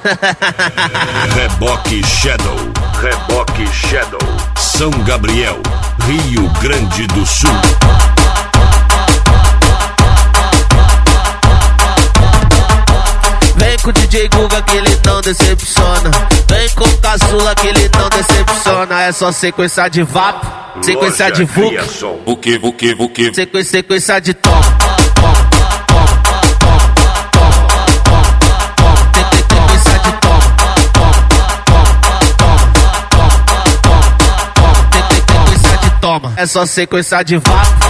Reboque Shadow, Reboque Shadow, São Gabriel, Rio Grande do Sul. Vem com o DJ Guga que ele não decepciona. Vem com o caçula que ele não decepciona. É só sequência de vapo, sequência de VUC, sequência de toma, sequência de toma, sequência de toma. É só sequência de vapo,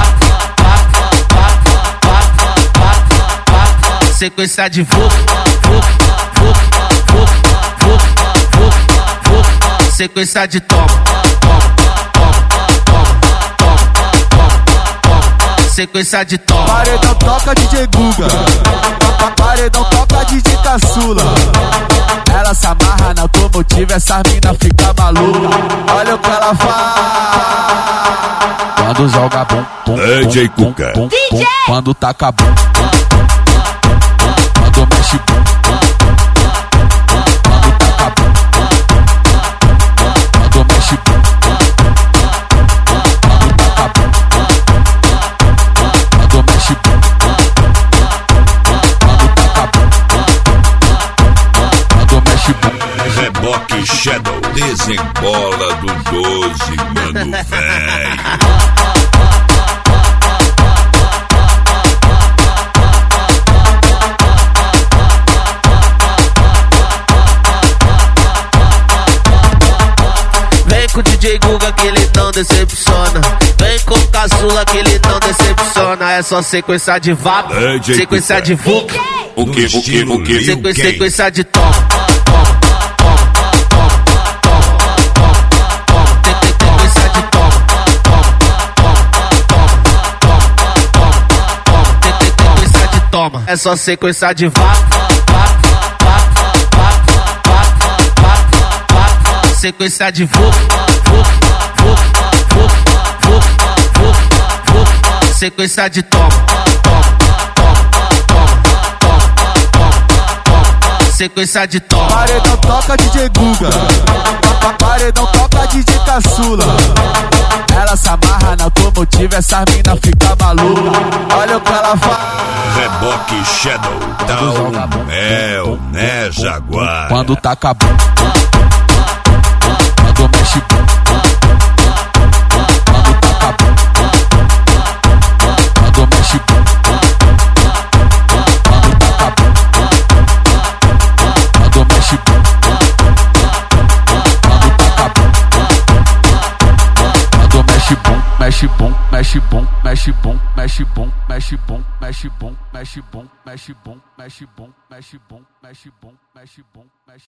sequência de VUC, sequência de toma, sequência de toma. Paredão toca DJ Guga, paredão toca DJ caçula. Ela se amarra na automotiva, essa mina fica maluca. Olha o que ela faz quando joga bum, DJ Cuca. quando taca bum, quando mexe bum, quando taca bum, quando mexe bum, quando taca bum, quando mexe bum, quando taca bum, quando mexe bum. Reboque Shadow, desembola do 12, mano velho. Vem com o DJ Guga que ele não decepciona. Vem com o caçula que ele não decepciona. É só sequência de vapo, sequência de VUC, sequência de toma, sequência de toma, sequência de toma. É só sequência de vapo, sequência de VUC, sequência de toma, sequência de toma. Paredão toca DJ Guga, paredão toca DJ caçula. Ela se amarra na automotiva, essa mina fica maluca. Olha o que ela faz. Reboque Shadow, dá um mel, né, Jaguar? Quando taca bum, quando mexe bum, quando taca bum, quando mexe bum, quando taca bum, quando mexe bum, quando taca bum, quando mexe bum, mexe bum, mexe bum, mexe bum, mexe bum, mexe bum, mexe bum, mexe bum, mexe bum, mexe bum, mexe bum, mexe bum, mexe bum, mexe